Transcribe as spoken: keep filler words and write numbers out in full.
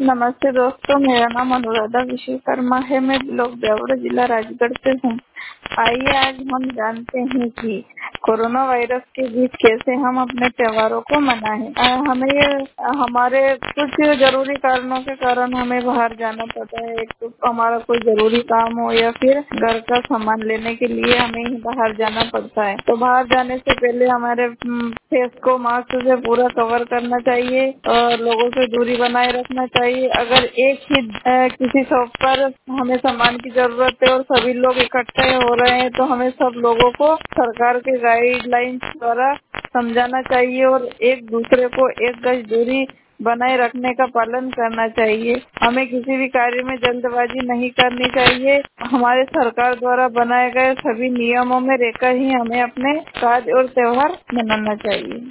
नमस्ते दोस्तों, मेरा नाम अनुराधा विश्वकर्मा है। मैं ब्लॉक ब्यावरा, जिला राजगढ़ से हूँ। आइए आज हम जानते हैं कि कोरोना वायरस के बीच कैसे हम अपने त्योहारों को मनाएं। अ, हमें हमारे कुछ जरूरी कारणों के कारण हमें बाहर जाना पड़ता है। एक तो हमारा कोई जरूरी काम हो या फिर घर का सामान लेने के लिए हमें ही बाहर जाना पड़ता है। तो बाहर जाने से पहले हमारे फेस को मास्क से पूरा कवर करना चाहिए और लोगों से दूरी बनाए रखना चाहिए। अगर एक ही अ, किसी शॉप पर हमें सामान की जरूरत है और सभी लोग इकट्ठे हो रहे हैं तो हमें सब लोगों को सरकार के गाइडलाइंस द्वारा समझाना चाहिए और एक दूसरे को एक गज दूरी बनाए रखने का पालन करना चाहिए। हमें किसी भी कार्य में जल्दबाजी नहीं करनी चाहिए। हमारे सरकार द्वारा बनाए गए सभी नियमों में रहकर ही हमें अपने कार्य और त्योहार मनाना चाहिए।